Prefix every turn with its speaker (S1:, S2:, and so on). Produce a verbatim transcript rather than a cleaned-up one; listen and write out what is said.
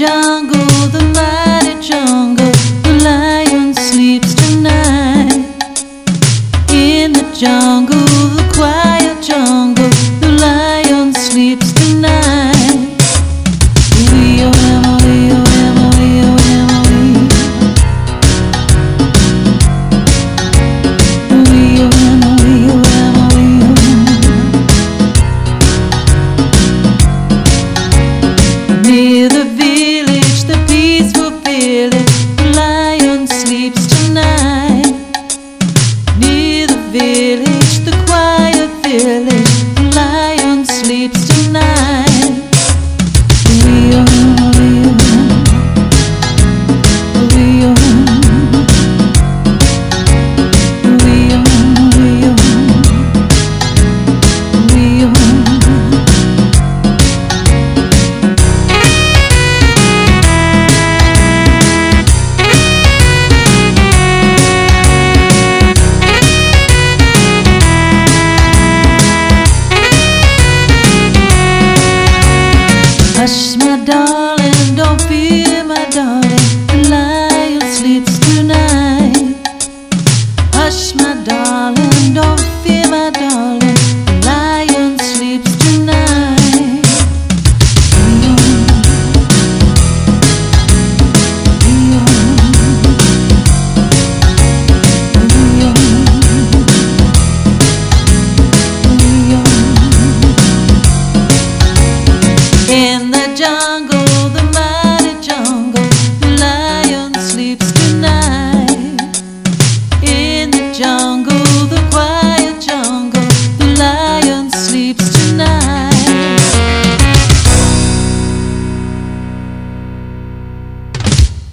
S1: jungle, the mighty jungle, the lion sleeps tonight. In the jungle, the quiet jungle, the lion sleeps tonight. We oh Emily, oh Emily, oh Emily. We oh Emily, oh Emily, oh. Near the village, the peaceful village, the lion sleeps tonight. Near the village, the quiet village, the lion sleeps tonight. We oh Emily, oh. We oh We oh We oh We oh. Hush, my darling, don't fear, my darling, the lion sleeps tonight. Hush, my darling, don't fear, my darling, the lion sleeps tonight. In the jungle,